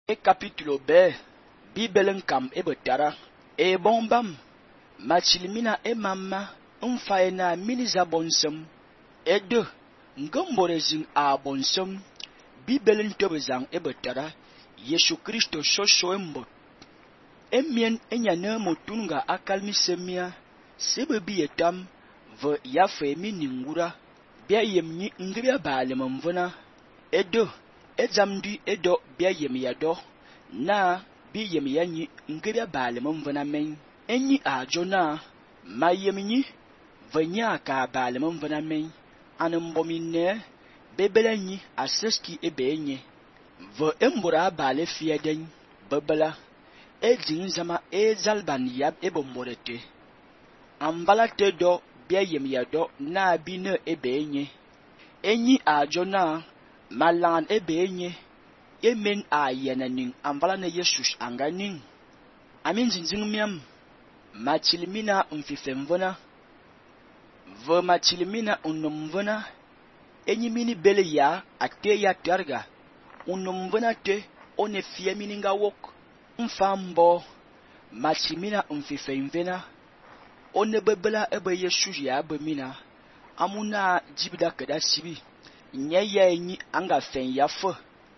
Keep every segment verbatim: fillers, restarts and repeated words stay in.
e capítulo B, Bibelen kam e betara, e bombam, machilimina e mamma, umfaena miniza bonsum, e de, ngomborezing a bonsum, Bibelen tobezang e betara, Yesu Christo shosho embo. Emien enyane motunga akalmi semia, sebe bietam, ve yafe mi ningura, bia yemni ngribia balem mvona, edo, edzamdi edo bia yem yado, na bi yem yanyi ngribia balem mvona men, enyi ajo na, ma yemni, ve nya ka balem mvona men, anembomine, bebelenyi aseski ebe enye, ve embura bale fieden, bebela, ejin zama e zalban yab ebo morete. Amvala te do bia yem yado na bi ne ebe enye. Enyi ajo na malan ebe enye. Emen a yena ning amvala ne Yesus anga ning. Amin zinzing miam. Machilimina mfifemvona. Ve machilimina unumvona. Enyi mini bele ya ate ya targa. Unumvona te one fie mininga wok. Mfambo machimina mfifemvena. One bebela ebe Yesu ya bemina. Amuna jibida kada sibi. Nye ye nyi anga fen ya fe.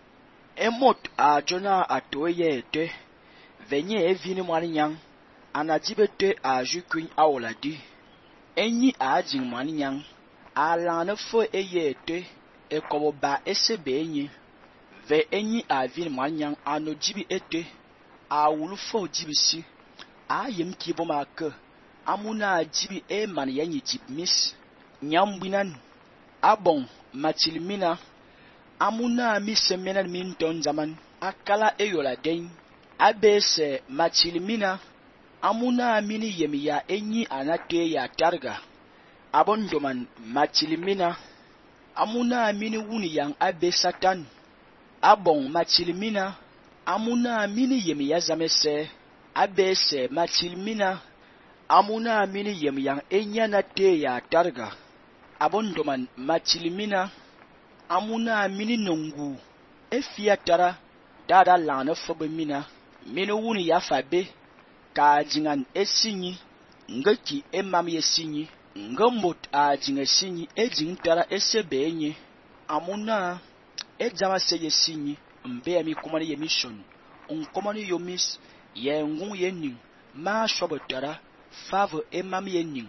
Emot a jona atoye ete. Venye evini mwani nyang. Anajibete a jukwin awoladi. Enyi a jing mwani nyang. Alane fe eye ete. E kobo ba esebe enyi. Ve enyi a vini mwani nyang ano jibi ete. A wulufo jibi si. A yem kibo make. Amuna jibi e man yanyi jib mis. Nyambinan. Abong machilimina. Amuna misemena minton zaman. Akala eyola den. Abese machilimina. Amuna mini yemi ya enyi anate ya targa. Abondoman machilimina. Amuna mini wuni yang abe satan. Abong machilimina. Amuna mini yemi ya zamese. Abese machilimina. Amuna mini yemi yang enya nate ya targa. Abondoman machilimina. Amuna mini nungu. Efia tara. Dada lana fobe mina. Mini wuni ya fabe. Ka jingan esinyi. Ngeki emam yesinyi. Ngambot a jinga sinyi. E jing tara esebe enye. Amuna. E jama se yesinyi. Mbe mi kumani ye mission. Unkomani yo mis. Ye ngun ye ning. Ma shobotara. Fave emam ye ning.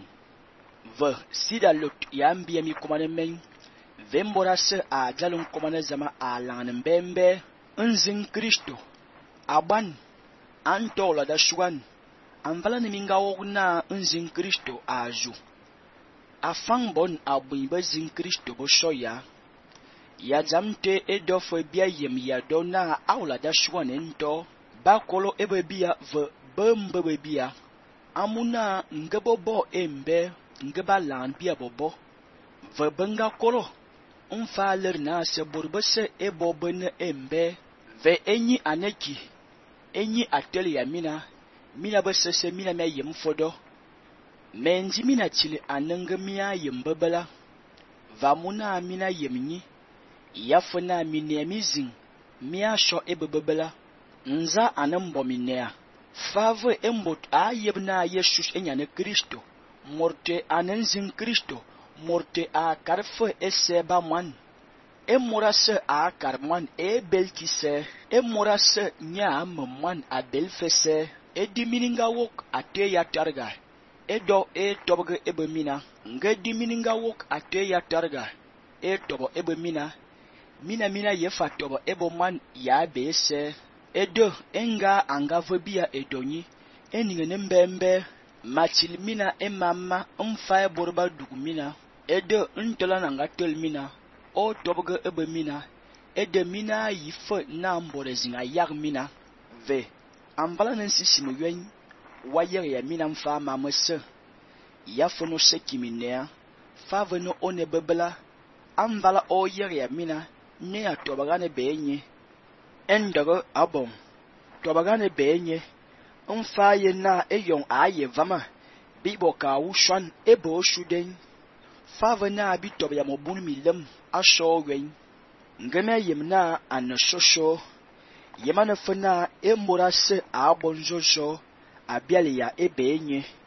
Ve sida lot yambi mi kumane men. Vembora se a jalun kumane zama a lan bembe. Nzin Kristo. Aban. Antola da shuan. Anvala ni minga wogna nzin Kristo aju. Afang bon abimbe zin Kristo bo shoya. Ya jamte edofo bia yem ya dona aula da shuan ento. Bakolo ebe bia ve bembe bia. Amuna ngebobo embe. Ngeba lan bia bobo. Ve benga kolo. Unfaler na se burbese ebo bene embe. Ve enyi aneki. Enyi ateli ya mina. Mina bese se mina me yem fodo. Menji mina chili anenge mia yem bebela. Vamuna mina yem nyi. Yafuna mine mizing. Mia sho ebe bebela. Nza anembo minea. Fave embot a yebna Yesus enyane Kristo. Morte anenzin Kristo. Morte a karfe eseba man. E morase a karman e belkise. E morase nya man a belfese. E dimininga wok ate ya targa. E do e tobge ebe mina. Nge dimininga wok ate ya targa. E tobo ebe mina. Mina mina yefa tobo ebo man ya bese. E do enga anga vebia edonyi. E ningene mbembe. Machilimina e mama mfae borba dugumina. Ede ntola nanga telmina. O tobge ebe mina. Ede mina yife na mbore zinga yag mina. Ve. Ambala nensi simuywen. Wayer ya mina mfa mamese. Yafono sekiminea. Faveno one bebela. Ambala o yer ya mina. Ne ya tobagane beenye. Endere abom. Tobagane beenye. Mfaye na eyon aye vama. Bibo ka wushan ebo shuden. Fave na bitob ya mobun milem asho wen. Ngeme yem na anashosho. yemana fana e morase a bonjojo a biali ya ebe enye